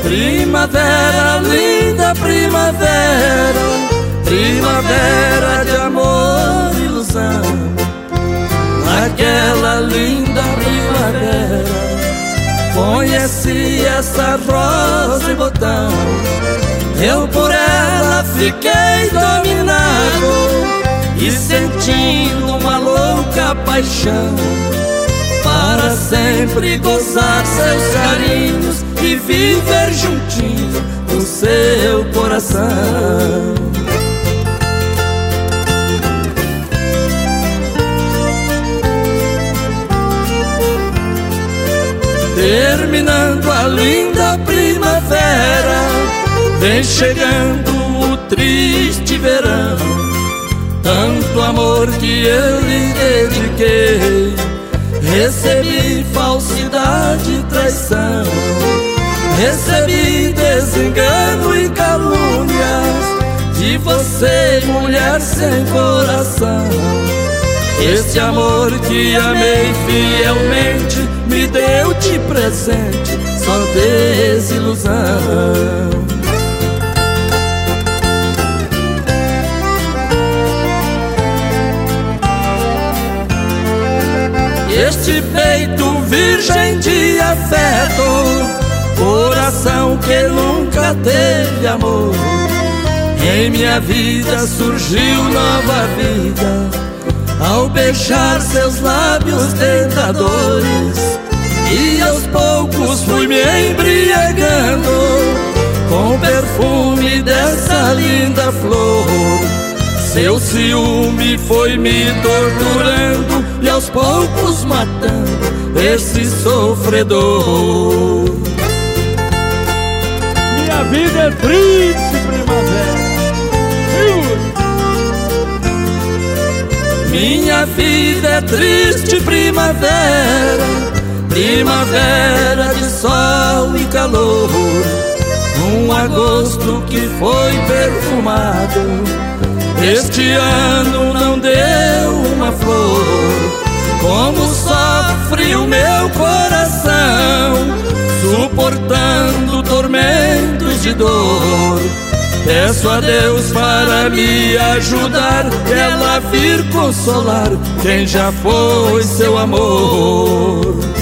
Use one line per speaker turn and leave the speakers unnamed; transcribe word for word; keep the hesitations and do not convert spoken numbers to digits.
Primavera, linda primavera, primavera de amor e ilusão. Naquela linda primavera conheci essa rosa em botão. Eu por ela fiquei dominado e sentindo uma louca paixão, para sempre gozar seus carinhos e viver juntinho no seu coração. Terminando a linda primavera, vem chegando o triste verão. Tanto amor que eu lhe dediquei, recebi falsidade e traição. Recebi desengano e calúnias de você, mulher sem coração. Este amor que amei fielmente me deu de presente só desilusão. Este peito virgem de afeto, coração que nunca teve amor, em minha vida surgiu nova vida ao beijar seus lábios tentadores. E aos poucos fui me embriagando com o perfume dessa linda flor. Seu ciúme foi me torturando e aos poucos matando esse sofredor.
Minha vida é triste primavera.
Minha vida é triste primavera, primavera de sol e calor. Um agosto que foi perfumado, este ano não deu uma flor. Como sofre o meu coração, suportando tormentos de dor. Peço a Deus para me ajudar, ela vir consolar quem já foi seu amor.